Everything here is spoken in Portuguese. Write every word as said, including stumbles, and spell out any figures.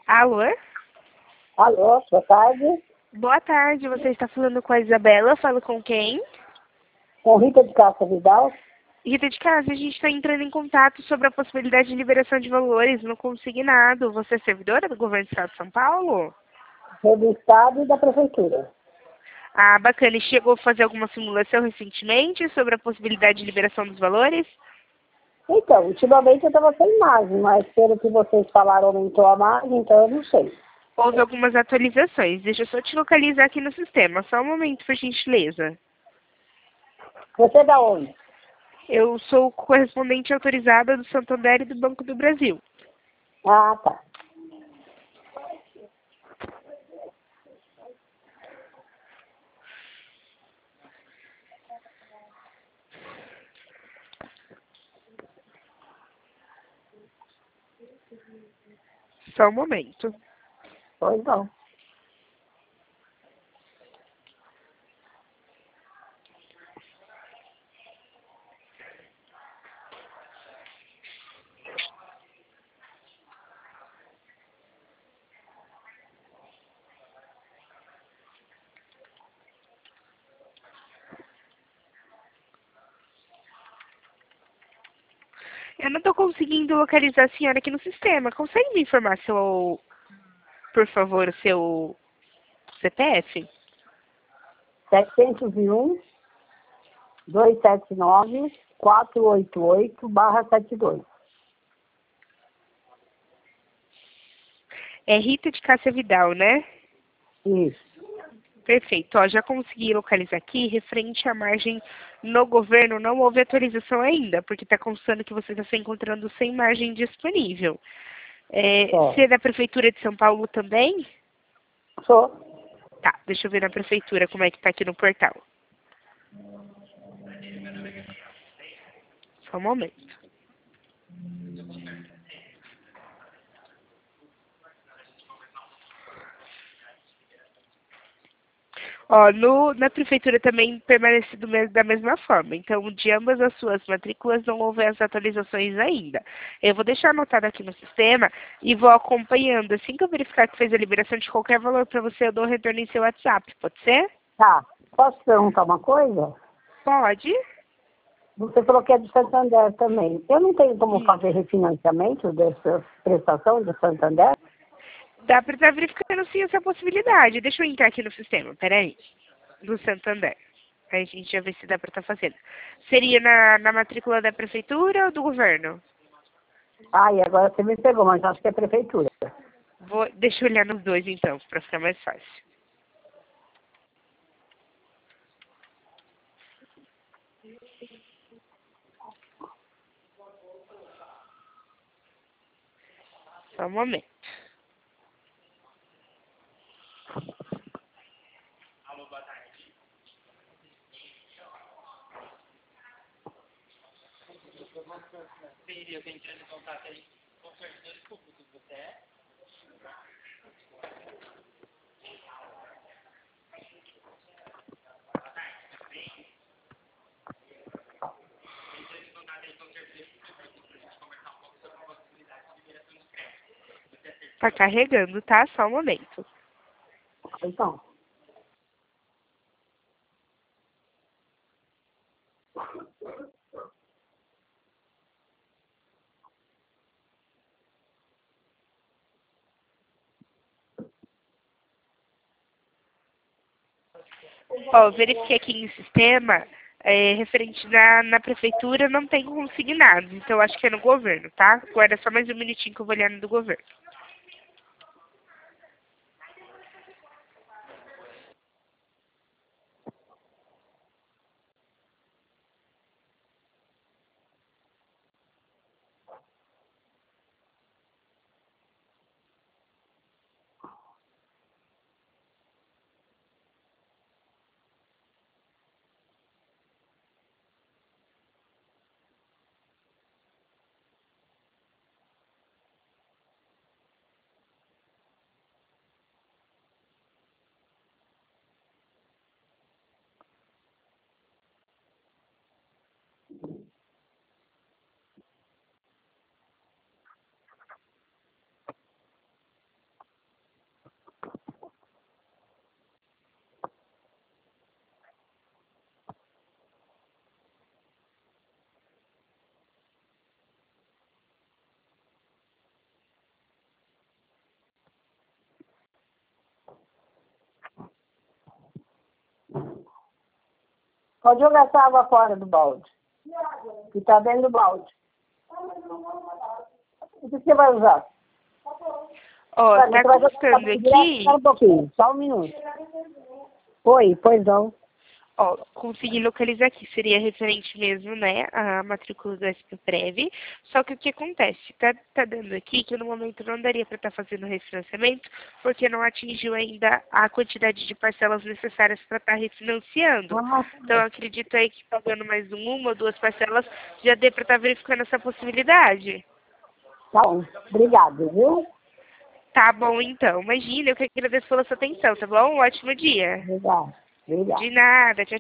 Alô? Alô, boa tarde. Boa tarde, você está falando com a Isabela, falo com quem? Com Rita de Castro Vidal, Rita de Casa, a gente está entrando em contato sobre a possibilidade de liberação de valores no consignado. Você é servidora do governo do estado de São Paulo? do Estado e da Prefeitura. Ah, bacana. E chegou a fazer alguma simulação recentemente sobre a possibilidade de liberação dos valores? Então, ultimamente eu estava sem margem, mas pelo que vocês falaram, aumentou a margem, então eu não sei. Houve algumas atualizações. Deixa eu só te localizar aqui no sistema. Só um momento, por gentileza. Você é da onde? Eu sou correspondente autorizada do Santander e do Banco do Brasil. Ah, tá. Só um momento. Pois não. Eu não estou conseguindo localizar a senhora aqui no sistema. Consegue me informar, seu, por favor, o seu C P F? setecentos e um, duzentos e setenta e nove, quatrocentos e oitenta e oito, barra setenta e dois. É Rita de Cássia Vidal, né? Isso. Perfeito. Ó, já consegui localizar aqui, referente à margem no governo, não houve atualização ainda, porque está constando que você está se encontrando sem margem disponível. É, Só. se é da Prefeitura de São Paulo também? Sou. Tá, deixa eu ver na Prefeitura como é que está aqui no portal. Só um momento. Ó, no, na prefeitura também permanece do mes- da mesma forma. Então, de ambas as suas matrículas não houve as atualizações ainda. Eu vou deixar anotado aqui no sistema e vou acompanhando. Assim que eu verificar que fez a liberação de qualquer valor para você, eu dou retorno em seu WhatsApp. Pode ser? Tá. Posso perguntar uma coisa? Pode. Você falou que é de Santander também. Eu não tenho como Hum. fazer refinanciamento dessa prestação de Santander? Dá para estar verificando sim essa possibilidade. Deixa eu entrar aqui no sistema, peraí. Do Santander. Aí a gente já vê se dá para estar fazendo. Seria na, na matrícula da prefeitura ou do governo? Ah, e agora você me pegou, mas acho que é prefeitura. Vou, deixa eu olhar nos dois então, para ficar mais fácil. Só um momento. Tá carregando, tá? Só um momento. Então, Ó, verifiquei aqui no sistema, é, referente na, na prefeitura, não tem consignado. Então, acho que é no governo, tá? Agora só mais um minutinho que eu vou olhar no do governo. Pode jogar essa água fora do balde. Que tá dentro do balde. O que você vai usar? Ó, Vai, tá você vai constando jogar direto, aqui, só um pouquinho, só um minuto. Oi, pois não. ó, consegui localizar aqui, seria referente mesmo, né, a matrícula do S P Prev, só que o que acontece? Tá, tá dando aqui que no momento não daria para estar fazendo o refinanciamento, porque não atingiu ainda a quantidade de parcelas necessárias para estar refinanciando. Ah, Então, eu acredito aí que pagando mais um, uma ou duas parcelas, já dê para estar verificando essa possibilidade. tá bom. Obrigado, viu? Tá bom, então. Imagina, eu que agradeço pela sua atenção, tá bom? Um ótimo dia. Obrigado. Obrigado. De nada. Tchau,